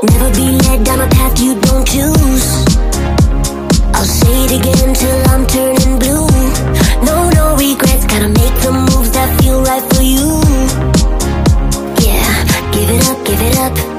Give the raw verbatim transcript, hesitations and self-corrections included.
Never be led down a path you don't choose. I'll say it again till I'm turning blue. No, no regrets, gotta make the moves that feel right for you. Yeah, give it up, give it up.